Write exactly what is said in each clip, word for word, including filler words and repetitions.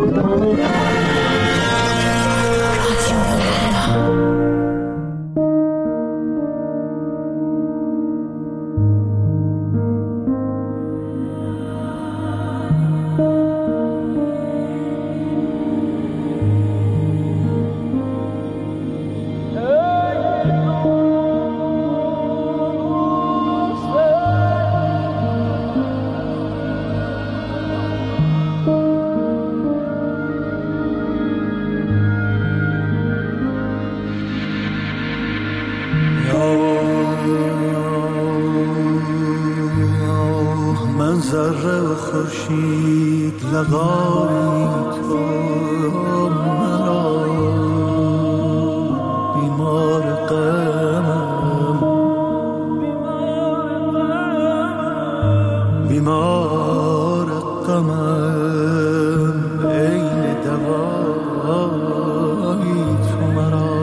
ذره خورشید لقایی تو مرا بیمار غمم بیمار غمم عین دوایی تو مرا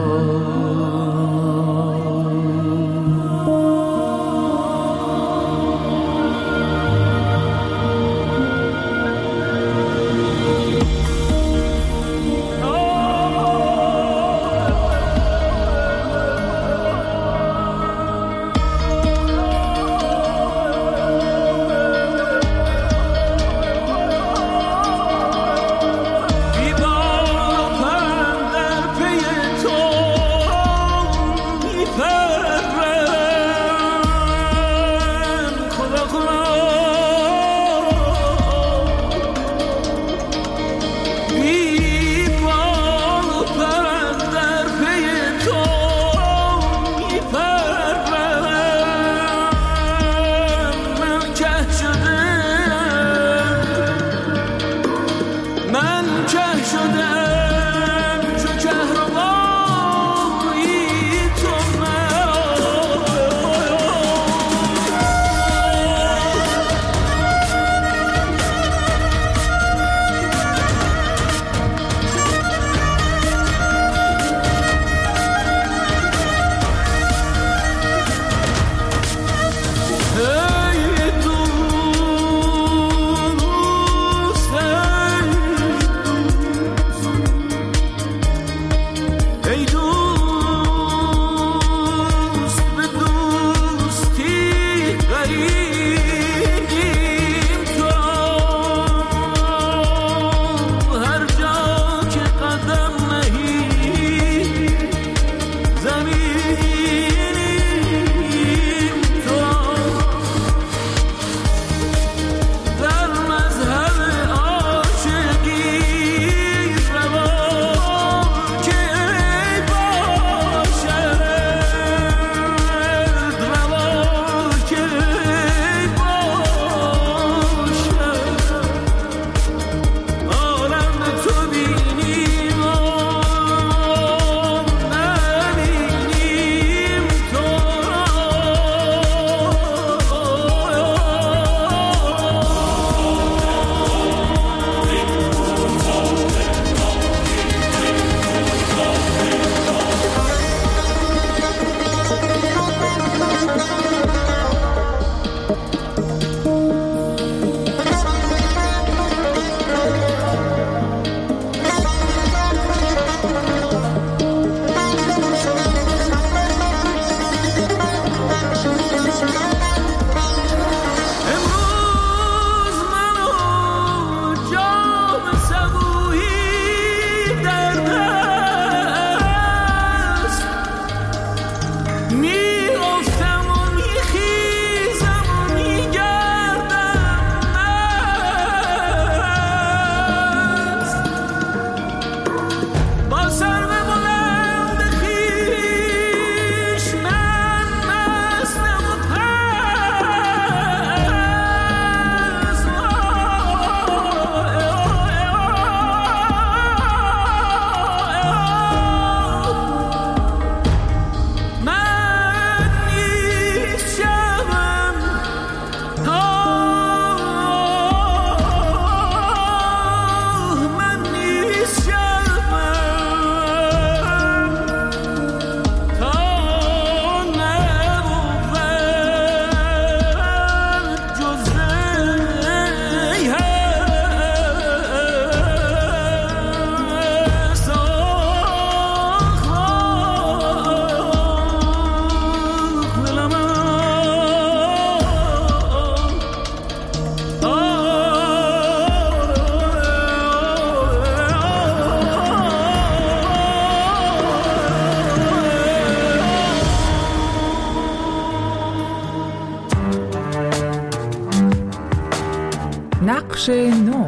بخش نو.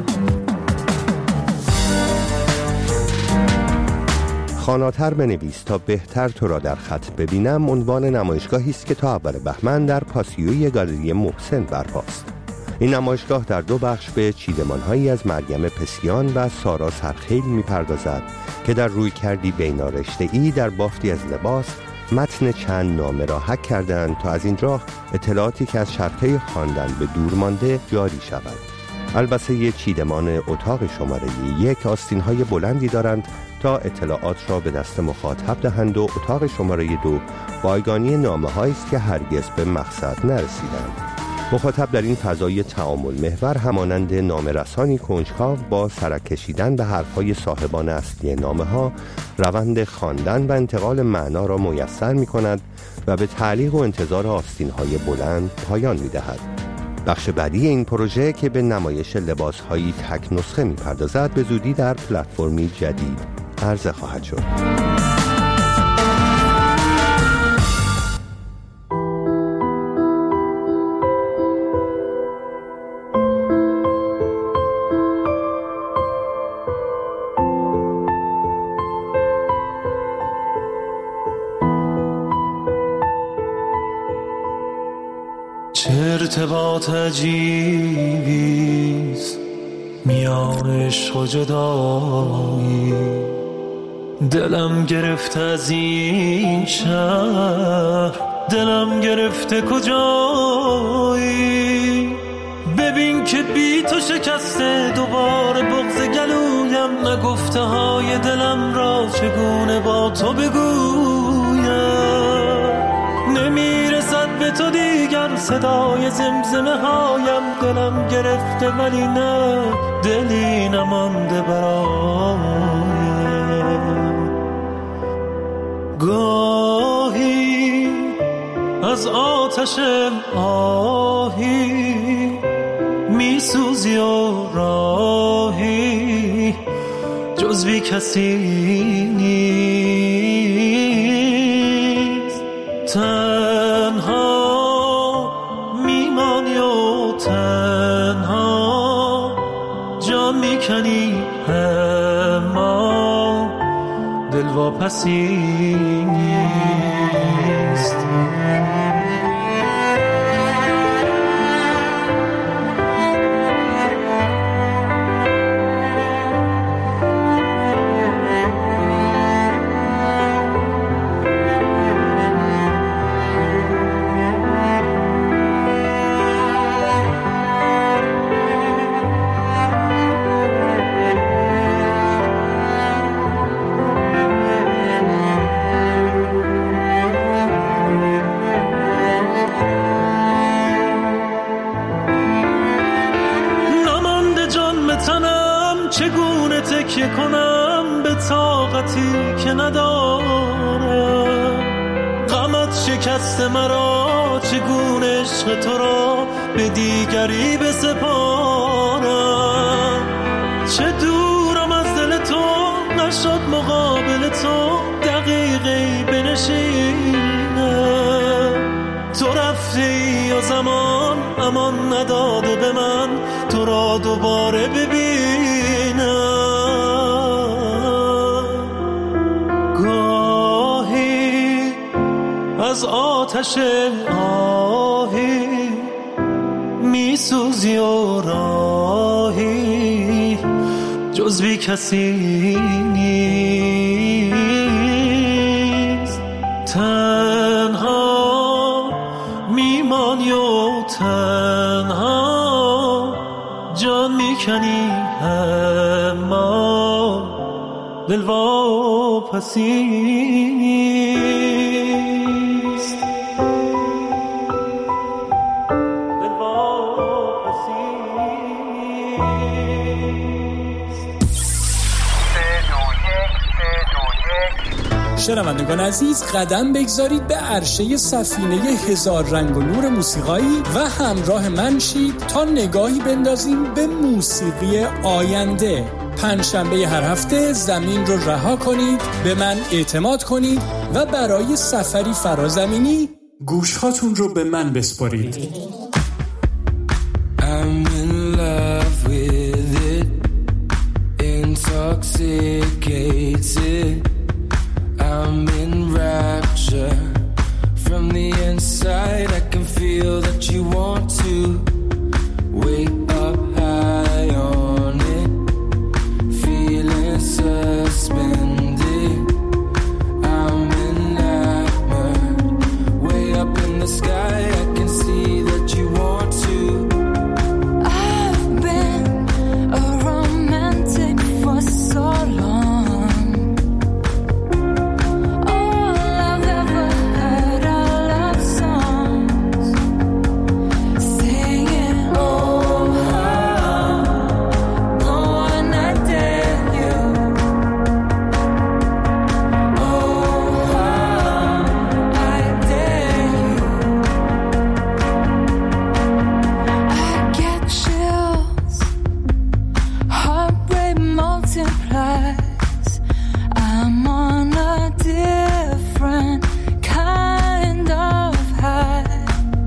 خواناتر بنویس تا بهتر تو را در خط ببینم عنوان نمایشگاهی است که تا اول بهمن در پاسیوی گالری محسن برپاست. این نمایشگاه در دو بخش به چیدمان‌هایی از مریم پسیان و سارا سرخیل می‌پردازد که در روی کردی بینارشته‌ای در بافتی از لباس متن چند نامه را حک کردند تا از این راه اطلاعاتی که از شرطه خواندن به دور مانده جاری شود. البته یک چیدمان اتاق شماره یک آستین‌های بلندی دارند تا اطلاعات را به دست مخاطب دهند و اتاق شماره دو بایگانی نامه‌هایی است که هرگز به مقصد نرسیدند. مخاطب در این فضای تعامل محور همانند نامه‌رسانی کنجکاو با سرک کشیدن به حرف‌های صاحبان اصلی نامه‌ها روند خواندن و انتقال معنا را میسر می‌کند و به تعلیق و انتظار آستین‌های بلند پایان می‌دهد. بخش بعدی این پروژه که به نمایش لباس‌هایی تک نسخه می‌پردازد به زودی در پلتفرمی جدید عرضه خواهد شد. چه ارتباط عجیبیست میان عشق و جدایی، دلم گرفته از این شهر، دلم گرفته کجایی. ببین که بی تو شکسته دوباره بغض گلویم، نگفته های دلم را چگونه با تو بگویم. نمیرسد به تو دیگر صدای زمزمه هایم، دلم گرفته ولی نه دلی نمانده برایم. گاهی از آتش آهی میسوزی و راهی جز بی کسی نیست. تنها میمانی و تنها جان میکنی، اما دل واپسی نیست. چگونه تکیه کنم به طاقتی که ندارم، غمت شکست مرا، چگونه عشق تو را به دیگری بسپارم. چه دورم از دل تو، نشد مقابل تو دقیقی بنشینم. تو رفتی و زمان امان نداده به من تو را دوباره ببینم. گاهی از آتش آهی میسوزی و راهی جز بی کسی نیست. تنها میمانی و تنها جان میکنی، اما دل واپسی نیست. دل واپسی نیست. شنوندگان عزیز، قدم بگذارید به عرشه سفینه هزار رنگ و نور موسیقایی و همراه من شید تا نگاهی بندازیم به موسیقی آینده. پنجشنبه هر هفته زمین رو رها کنید، به من اعتماد کنید و برای سفری فرازمینی گوشهاتون رو به من بسپارید. I'm in love intoxicated. I'm in rapture. From the inside I can feel that you want to way up high on it, feeling suspended. I'm enamored. Way up in the sky I can see that you want to. I've been a romantic for so long. All I've ever heard are love songs singing, oh how, go on I dare you, oh how I dare you. I get chills, heartbreak multiplies. I'm on a different kind of high.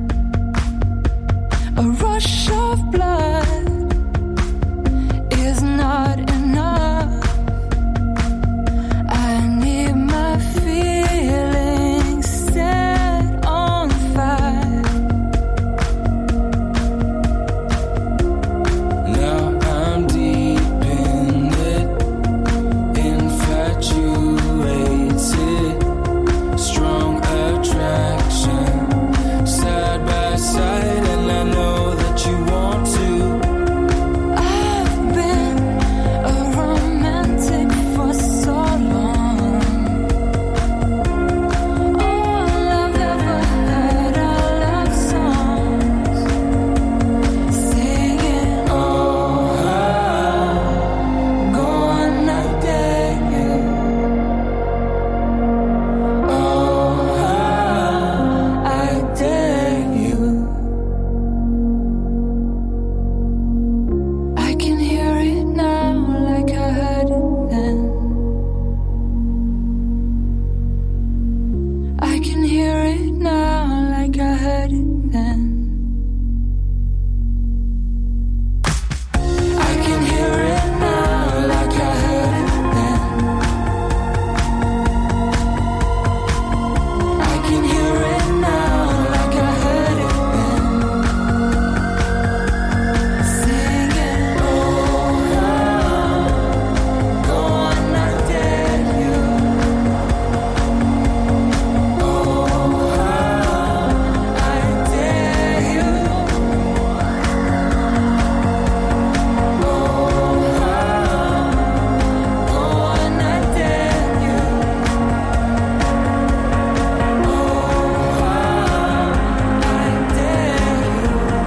A rush of blood is not enough. I need my feelings set on fire. Now I'm deep in it, infatuated, strong attraction, side by side, and I know that you want to. I've been a romantic for so long. All I've ever heard are love songs singing, oh how, go on I dare you, oh how I dare you. I can hear it now like I heard it then. I can hear it now like I heard it then. I can hear it now like I heard it then. I can hear it now like I heard it then. Singing, oh how, go on I dare you, oh how I dare you, oh how, go on I dare you, oh how I dare you.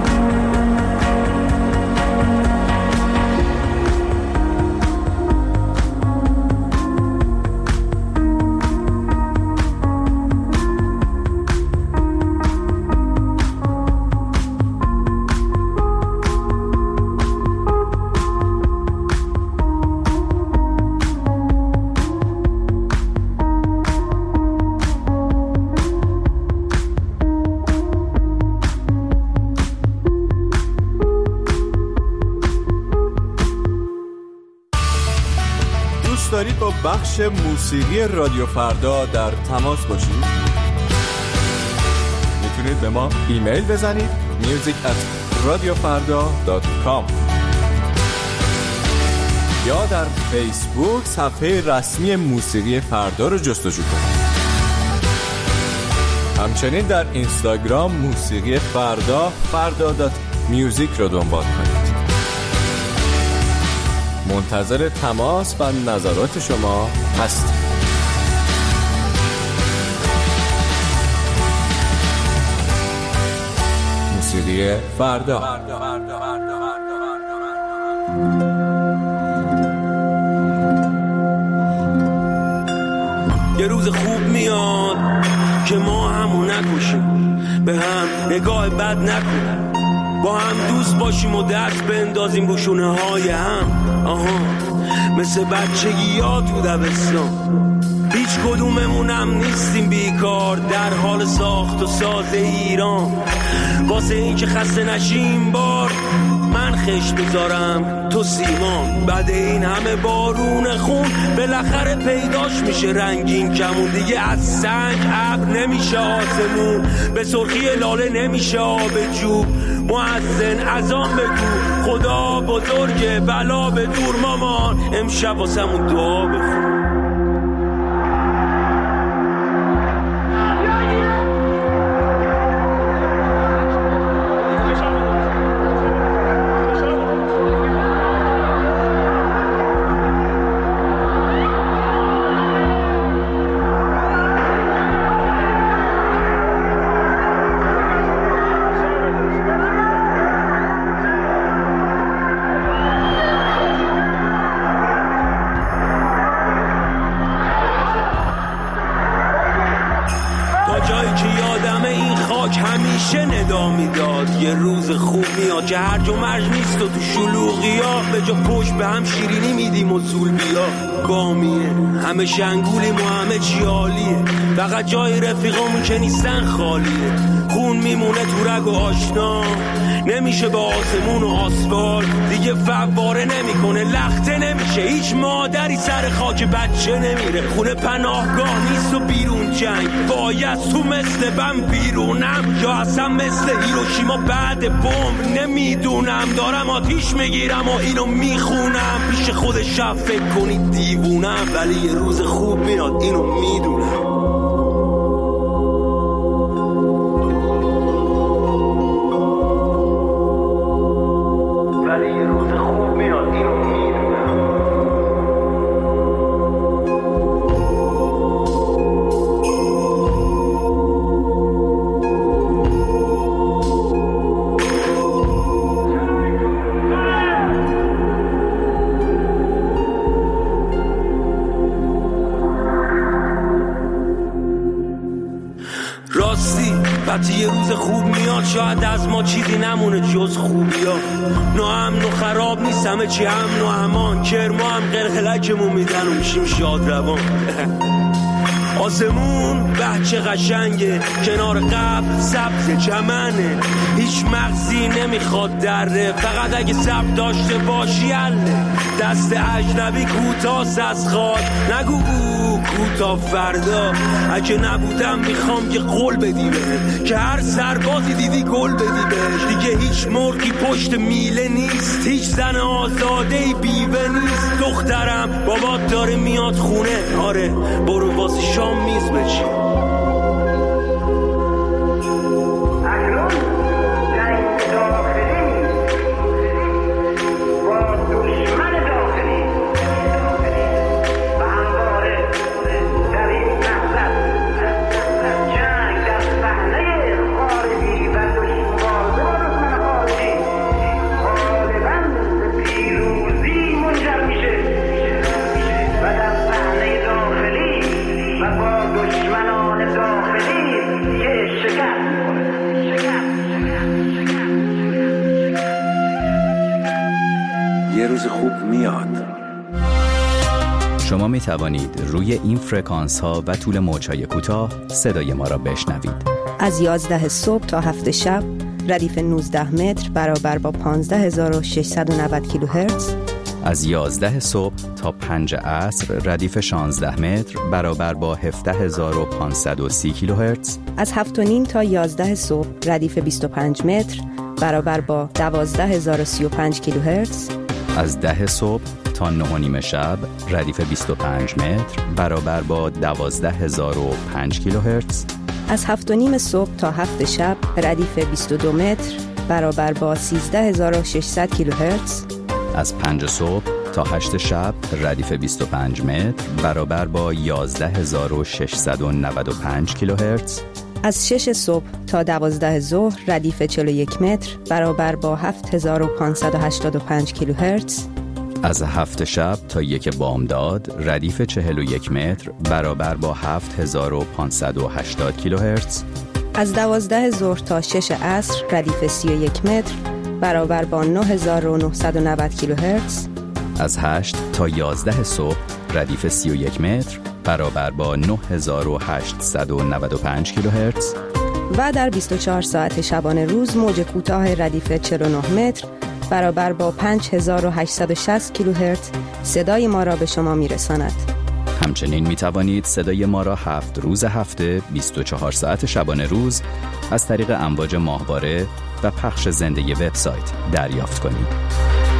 دوست دارید با بخش موسیقی رادیو فردا در تماس باشید؟ میتونید به ما ایمیل بزنید music at radiofarda dot com یا در فیسبوک صفحه رسمی موسیقی فردا رو جستجو کنید. همچنین در اینستاگرام موسیقی فردا فردا دات میوزیک رو دنبال کنید. منتظر تماس و نظرات شما هستیم. موسیقی فردا. یه روز خوب میاد که ما همو نکشیم، به هم نگاه بد نکنیم، با هم دوست باشیم و دست بندازیم رو شونه های هم. آها مثل بچگی ها تو دبستان، هیچ کدوممونم نیستیم بیکار در حال ساخت و ساز ایران. واسه این که خسته نشیم بار من خشت بذارم تو سیمان. بعد این همه بارون خون بالاخره پیداش میشه رنگین کمون. دیگه از سنگ ابر نمیشه آسمون، به سرخی لاله نمیشه آب جوب. مؤذن اذان بگو خدا بزرگه بلا به دور مامان، امشب واسمون دعا بخون. همیشه ندا میداد یه روز خوب میاد که هرج و مرج نیست و تو شلوغی ها به جا پشت به هم شیرینی میدیم و زول بیا. بامیه همه شنگولیم و همه چی عالیه، فقط جای رفیقامون که نیستن خالیه. خون میمونه تو رگ و آشنا، نمیشه به آسمون و آسفال دیگه فواره نمیکنه، لخته نمیشه. هیچ مادری سر خاک بچه نمیره، خونه پناهگاه نیست و بیرون جنگ. باید تو مثل بم بیرونم یا اصلا مثل هیروشیما بعد بمب، نمیدونم. دارم آتیش میگیرم و اینو میخونم، پیش خود شب فکر کنید دیوونم، ولی یه روز خوب میاد اینو میدونم. وقتی یه روز خوب میاد شاید از ما چیزی نمونه جز خوبی ها. ناامن و خراب نیست همه چی امن و امان، کرما هم قلقلکمون میدن و میشیم شاد روان. آسمون بچه قشنگه، کنار قبل سبز چمنه، هیچ مغزی نمیخواد دره، فقط اگه سب داشته باشی اله. دست اجنبی کوتاست از خواد، نگو او کوتا فردا. اگه نبودم میخوام که قول بدی بهت، که هر سربازی دیدی گل بدی بهش. دیگه هیچ مرغی پشت میله نیست، هیچ زن آزادهی بیوه نیست. دخترم بابات داره میاد خونه، آره برو واسه شام میز بچی. یه روز خوب میاد. شما می توانید روی این فرکانس ها و طول موج‌های کوتاه صدای ما را بشنوید. از یازده صبح تا هفت شب ردیف نوزده متر برابر با پانزده هزار و ششصد و نود کیلوهرتز. از یازده صبح تا پنج عصر ردیف شانزده متر برابر با هفده هزار و پانصد و سی کیلوهرتز. از هفت و نیم تا یازده صبح ردیف بیست و پنج متر برابر با دوازده هزار و سی و پنج کیلوهرتز. از ده صبح تا نه و نیم شب ردیف بیست و پنج متر برابر با دوازده هزار و پنج کیلوهرتز. از هفت و نیم صبح تا هفت شب ردیف بیست و دو متر برابر با سیزده هزار و ششصد کیلوهرتز. از پنج صبح تا هشت شب ردیف بیست و پنج متر برابر با یازده هزار و ششصد و نود و پنج کیلوهرتز. از شش صبح تا دوازده ظهر ردیف چهل و یک متر برابر با هفت هزار و پانصد و هشتاد و پنج کیلوهرتز. از هفت شب تا یک بامداد ردیف چهل و یک متر برابر با هفت هزار و پانصد و هشتاد کیلوهرتز. از دوازده ظهر تا شش عصر ردیف سی و یک متر برابر با نه هزار و نهصد و نود کیلوهرتز. از هشت تا یازده صبح ردیف سی و یک متر برابر با نه هزار و هشتصد و نود و پنج کیلوهرتز. و در بیست و چهار ساعت شبانه روز موج کوتاه ردیف چهل و نه متر برابر با پنج هزار و هشتصد و شصت کیلوهرتز صدای ما را به شما میرساند. همچنین می توانید صدای ما را هفت روز هفته بیست و چهار ساعت شبانه روز از طریق امواج ماهواره و پخش زنده وبسایت دریافت کنید.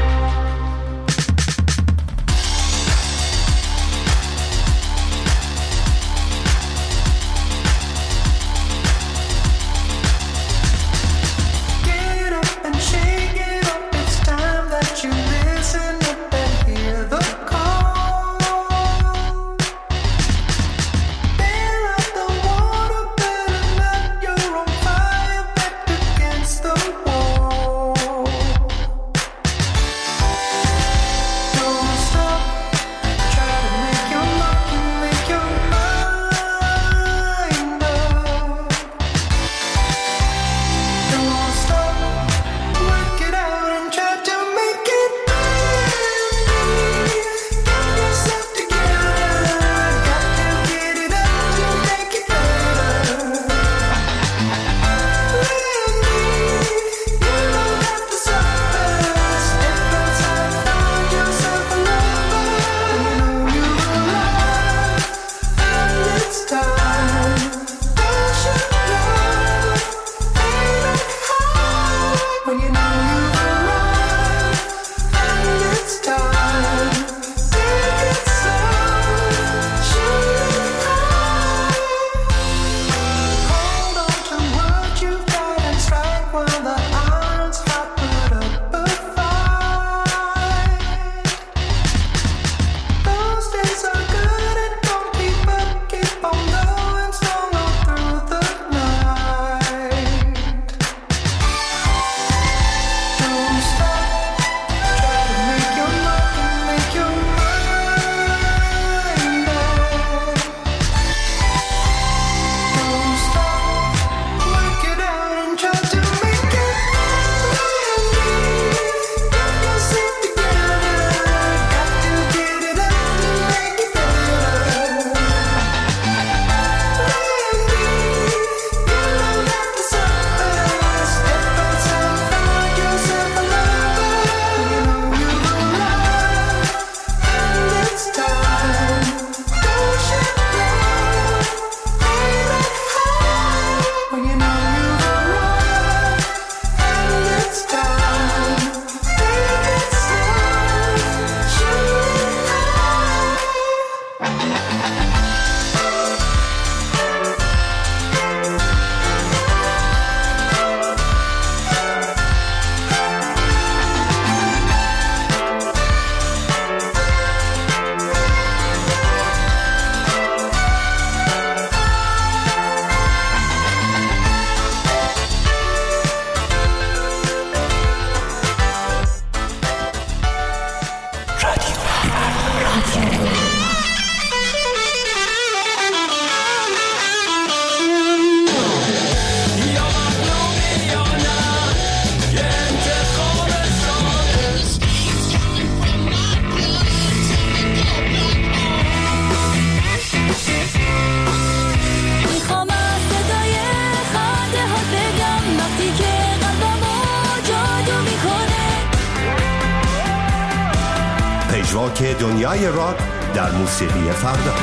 پژواک دنیای راک در موسیقی فردا.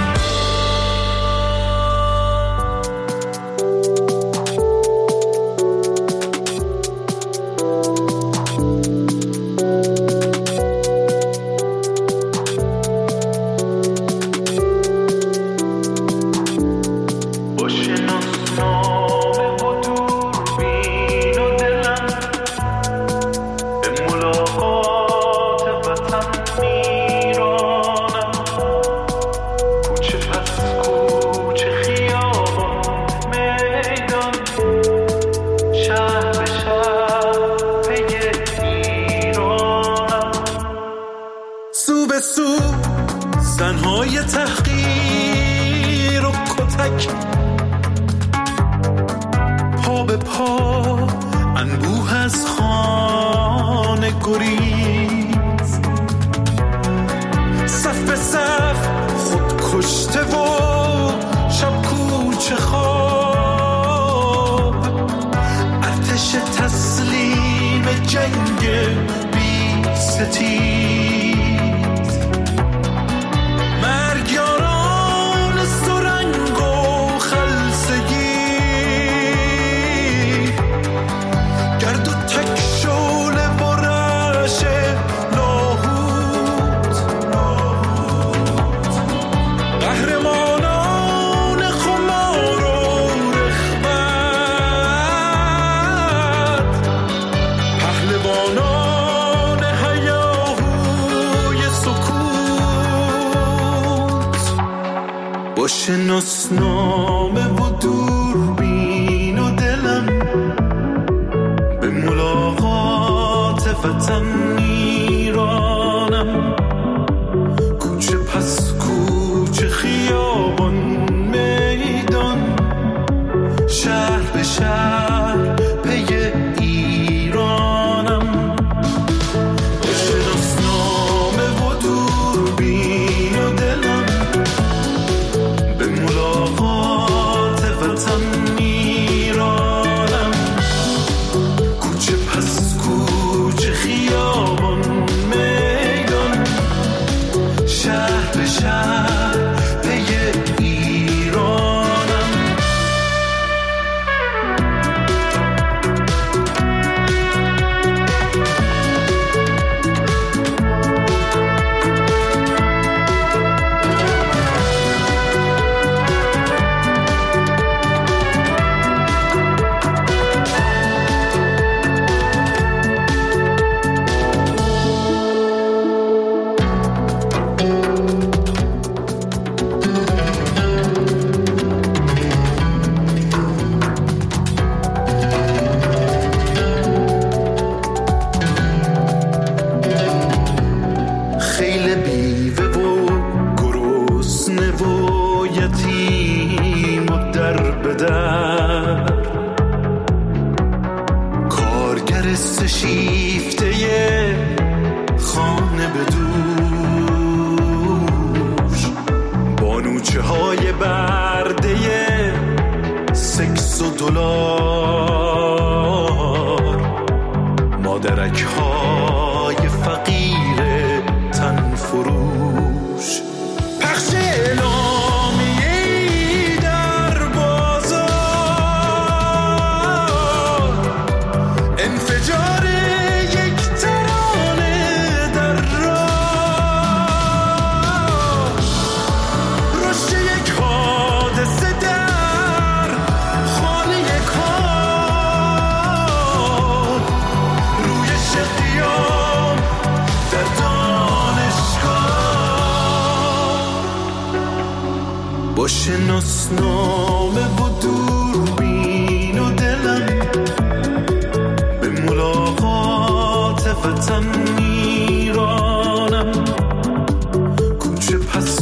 زنهای تحقیر و کتک، پا به پا انبوه از خانه گریز، صف به صف خود کشته و شب کوچه خواب، ارتش تسلیم جنگ بی شناسنامه و دوربین و دلم به ملاقات وطن میرانم. کوچه پس کوچه، خیابان میدان، شهر به شهر پی ایرانم. به شناسنامه و دوربین و دلم به ملاقات وطن میرانم. کوچه پس کوچه، خیابان میدان، شهر به شهر پی ایرانم. خیل بیوه و گرسنه و یتیم و در به در، کارگر سشیفته خانه به دوش، بانوچه های برده سکس و دلار، مادرک های فقیر تن فروش. پخش اعلامیه‌ای در بازار، انفجار یک ترانه در راه، رشد یک حادثه در خانه کار، رویش قیام در با شناسنامه و دوربین و دلم به ملاقات وطن میرانم. کوچه پس